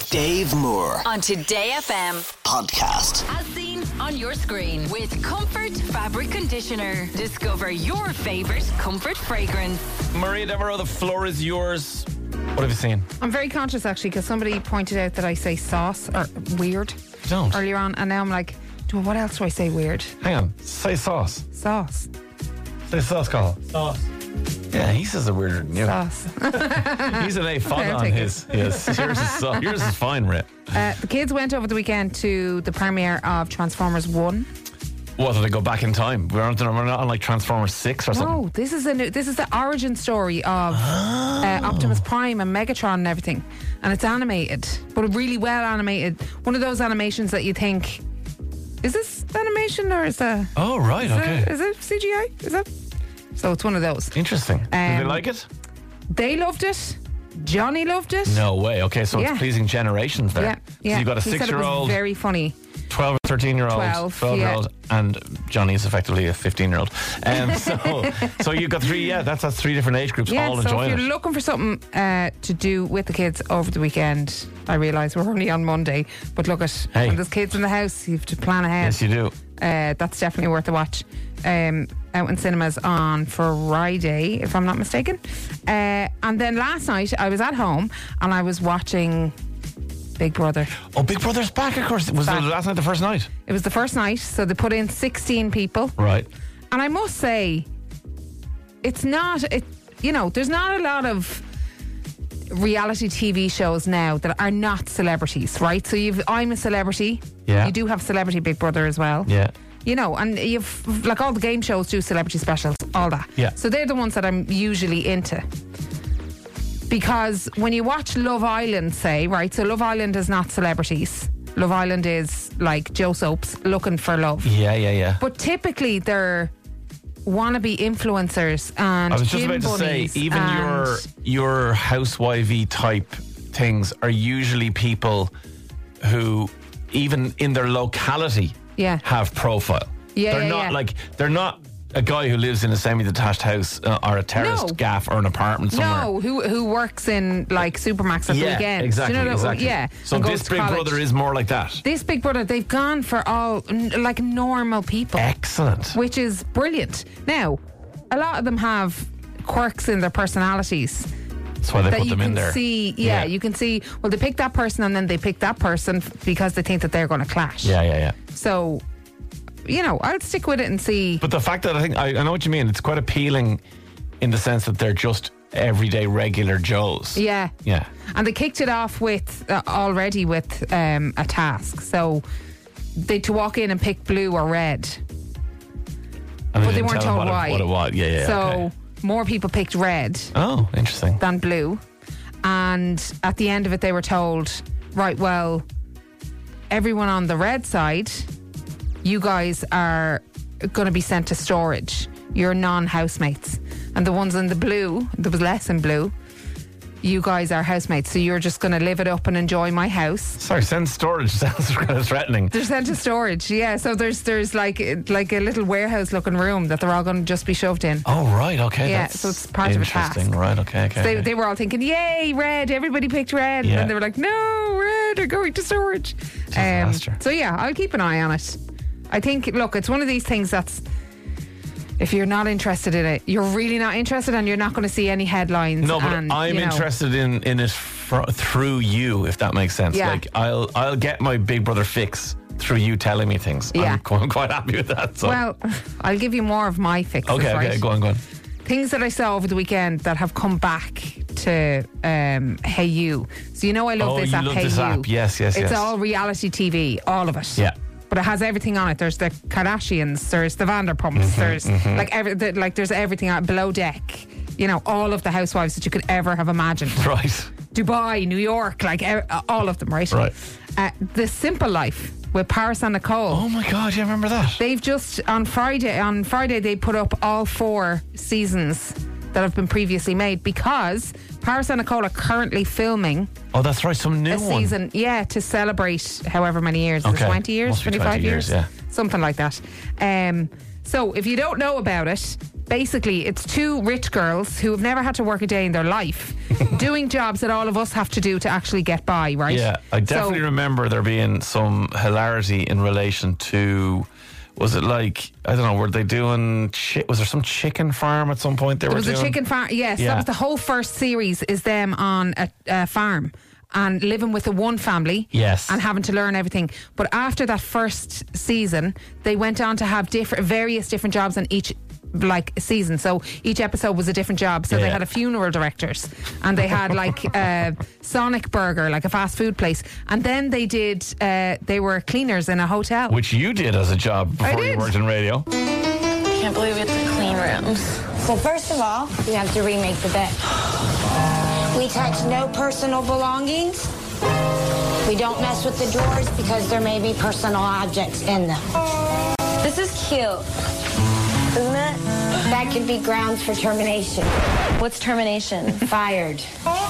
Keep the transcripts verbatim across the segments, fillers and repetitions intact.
Dave Moore on Today F M podcast. As seen on your screen with Comfort Fabric Conditioner. Discover your favourite comfort fragrance. Maria Devereaux, the floor is yours. What have you seen? I'm very conscious actually because somebody pointed out that I say sauce or weird Don't. earlier on, and now I'm like, do what else do I say weird? Hang on. Say sauce. Sauce. Say sauce, Carl. Sauce. Yeah, he says it weirder than you. Sauce. He's an A fun Okay, I'll on take his. Yes, yours is, so, yours is fine, Rit. Uh, the kids went over the weekend to the premiere of Transformers one. What, did they go back in time? We're not, we're not on like Transformers six or something? No, this is a new, this is the origin story of Oh. uh, Optimus Prime and Megatron and everything, and it's animated, but really well animated. One of those animations that you think, is this animation or is that? Oh, right, Is, okay. it, is it C G I? Is it? So it's one of those. Interesting. Did they Um, like it? They loved it. Johnny loved it. No way. Okay, so Yeah. it's pleasing generations there. Yeah, yeah. So you've got a He said it was six-year-old, very funny. twelve or thirteen-year-old, twelve, twelve-year-old, and Johnny is effectively a fifteen-year-old. Um, so, so you've got three. Yeah, that's that's three different age groups Yeah, all so enjoying if you're it. looking for something uh, to do with the kids over the weekend, I realise we're only on Monday, but look at Hey. when there's kids in the house, you have to plan ahead. Yes, you do. Uh, that's definitely worth a watch. Um, out in cinemas on Friday, if I'm not mistaken. Uh, and then last night I was at home and I was watching Big Brother. Oh, Big Brother's back, of course. Was Back. it last night the first night? It was the first night, so they put in sixteen people. Right. And I must say, it's not, it, you know, there's not a lot of reality T V shows now that are not celebrities, right? So you've, I'm a celebrity. Yeah. You do have Celebrity Big Brother as well. Yeah. You know, and you've, like all the game shows do celebrity specials, all that. Yeah. So they're the ones that I'm usually into. Because when you watch Love Island, say, right, so Love Island is not celebrities. Love Island is like Joe Soaps looking for love. Yeah, yeah, yeah. But typically they're wannabe influencers and I was just gym about to say, bunnies even and- your your housewifey type things are usually people who, even in their locality, Yeah. have profile. Yeah, they're yeah, not yeah. like they're not a guy who lives in a semi-detached house uh, or a terraced No. gaff or an apartment somewhere. No, who who works in like Supermax at the Yeah, weekend. exactly, Do you know that- exactly. Yeah. So and goes this to Big college. Brother is more like that. This Big Brother, they've gone for all n- like normal people, Excellent. which is brilliant. Now, a lot of them have quirks in their personalities That's why they that put you them can in there. see. Yeah, you can see. Well, they pick that person and then they pick that person f- because they think that they're going to clash. Yeah, yeah, yeah. So, you know, I'll stick with it and see. But the fact that I think I, I know what you mean. It's quite appealing in the sense that they're just everyday regular Joes. Yeah. Yeah. And they kicked it off with uh, already with um, a task. So they to walk in and pick blue or red. And But they didn't weren't tell them told what why. It, what it was. Yeah, yeah. so okay. more people picked red Oh, interesting. than blue. And at the end of it, they were told, right, well, everyone on the red side, you guys are going to be sent to storage. You're non-housemates. And the ones in the blue, there was less in blue, you guys are housemates. So you're just going to live it up and enjoy my house. Sorry, send storage sounds kind of threatening. They're sent to storage, yeah. So there's there's like like a little warehouse looking room that they're all going to just be shoved in. Oh, right, okay. Yeah, that's so it's part of a task. interesting. Right, okay, okay. They, okay. they were all thinking, yay, red, everybody picked red. Yeah. And then they were like, no, red are going to storage. Um, Disaster. so yeah, I'll keep an eye on it. I think, look, it's one of these things that's, if you're not interested in it, you're really not interested and you're not going to see any headlines. No, but and, I'm you know, interested in, in it fr- through you, if that makes sense. Yeah. Like, I'll I'll get my Big Brother fix through you telling me things. Yeah. I'm, qu- I'm quite happy with that. So. Well, I'll give you more of my fixes, okay, right? okay, go on, go on. Things that I saw over the weekend that have come back to um, Hey You. So you know I love Oh, this you app, love Hey this You. app. Yes, yes, It's yes. all reality T V, all of it. Yeah. But it has everything on it. There's the Kardashians, there's the Vanderpumps, Mm-hmm, there's like every, the, like there's everything on Below Deck. You know, all of the housewives that you could ever have imagined. Right. Dubai, New York, like e- all of them, right? Right. Uh, the Simple Life with Paris and Nicole. Oh my God, yeah, I remember that. They've just on Friday on Friday they put up all four seasons that have been previously made because Paris and Nicole are currently filming Oh, that's right, some new a one. season, yeah, to celebrate however many years, is it Okay. twenty years, Must be twenty-five twenty years, years, yeah. something like that. Um, so if you don't know about it, basically, it's two rich girls who have never had to work a day in their life doing jobs that all of us have to do to actually get by, right? Yeah, I definitely So- remember there being some hilarity in relation to. Was it like, I don't know, were they doing, chi- was there some chicken farm at some point they There were was doing? a chicken farm. Yes, Yeah. that was the whole first series. Is them on a, a farm and living with a one family. Yes. and having to learn everything. But after that first season, they went on to have different, various different jobs in each like season. So each episode was a different job. So they Yeah. had a funeral directors, and they had like a Sonic Burger, like a fast food place, and then they did. Uh, they were cleaners in a hotel. Which you did as a job before you did. worked in radio. Can't believe we have to clean rooms. So first of all, we have to remake the bed. We touch no personal belongings. We don't mess with the drawers because there may be personal objects in them. This is cute, isn't it? That could be grounds for termination. What's termination? Fired.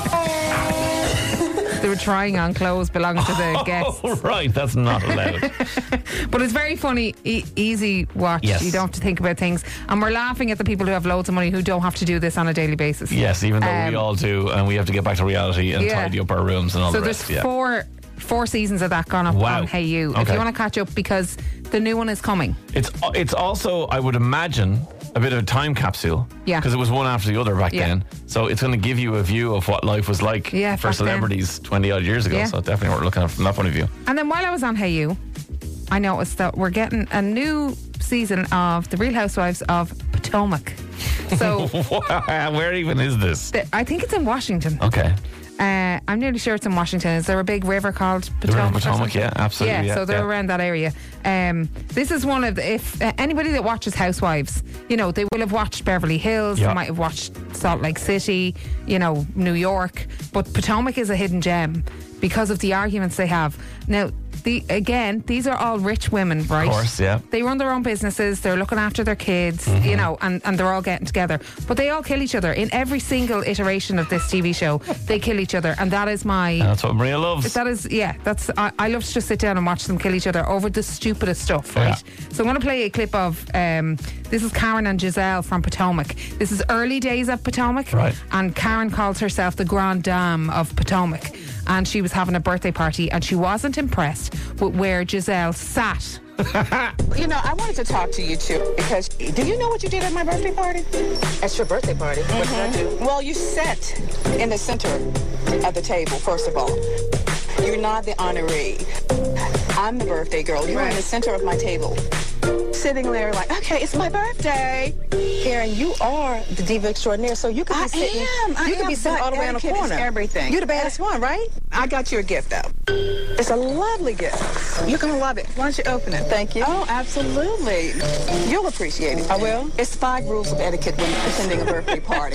They were trying on clothes belonging to the guests. Oh, right, that's not allowed. But it's very funny, e- easy watch. Yes. You don't have to think about things. And we're laughing at the people who have loads of money who don't have to do this on a daily basis. Yes, even though we Um, all do, and we have to get back to reality and Yeah. tidy up our rooms and all So the there's rest. Yeah. four four seasons of that gone up Wow. on Hey You. If Okay. you want to catch up, because the new one is coming. It's it's also, I would imagine, a bit of a time capsule. Yeah. Because it was one after the other back Yeah. then. So it's going to give you a view of what life was like Yeah, for back then. celebrities twenty odd years ago. Yeah. So definitely we're looking at it from that point of view. And then while I was on Hey You, I noticed that we're getting a new season of The Real Housewives of Potomac. So Where even is this? th- I think it's in Washington. Okay. Uh, I'm nearly sure it's in Washington. Is there a big river called The Potomac? River or Potomac, something? yeah, absolutely. Yeah, Yeah, so they're yeah. around that area. Um, this is one of the, if uh, anybody that watches Housewives, you know, they will have watched Beverly Hills, Yeah. they might have watched Salt Lake City, you know, New York, but Potomac is a hidden gem because of the arguments they have. Now, the again, these are all rich women, right? Of course, yeah. They run their own businesses, they're looking after their kids, Mm-hmm. you know, and, and they're all getting together. But they all kill each other. In every single iteration of this T V show, they kill each other. And that is my... And that's what Maria loves. That is, yeah, that's, I, I love to just sit down and watch them kill each other over the stupidest stuff, right? Yeah. So I'm going to play a clip of, um, this is Karen and Giselle from Potomac. This is early days of Potomac. Right. And Karen calls herself the Grand Dame of Potomac. And she was having a birthday party and she wasn't impressed with where Giselle sat. You know, I wanted to talk to you too because do you know what you did at my birthday party? At your birthday party, what did I do? Well, you sat in the center of the table, first of all. You're not the honoree. I'm the birthday girl. You're in the center of my table. Sitting there like, okay, it's my birthday. Karen, you are the diva extraordinaire, so you could be I sitting. am. I you could am, be sitting but all the way in the etiquette is corner. everything. You're the baddest one, right? I got you a gift, though. It's a lovely gift. You're going to love it. Why don't you open it? Thank you. Oh, absolutely. You'll appreciate it. I will. It's five rules of etiquette when attending a birthday party.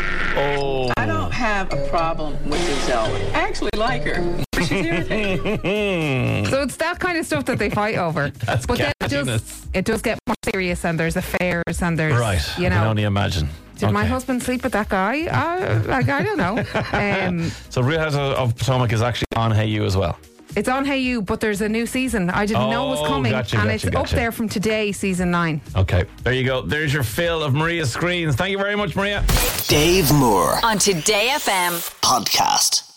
Oh. I don't have a problem with Giselle. I actually like her. But she's irritating. So it's that kind of stuff that they fight over. That's but then it cattiness. does, it does get more serious and there's affairs and there's, Right. you I can know. only imagine. Did my Okay. husband sleep with that guy? Uh, like, I don't know. Um, So Real Housewives of Potomac is actually on Hey You as well. it's on Hey You, but there's a new season. I didn't know it was Oh, coming. gotcha, and gotcha, it's up gotcha. there from today, season nine. Okay, there you go. There's your fill of Maria's screens. Thank you very much, Maria. Dave Moore On Today F M. podcast.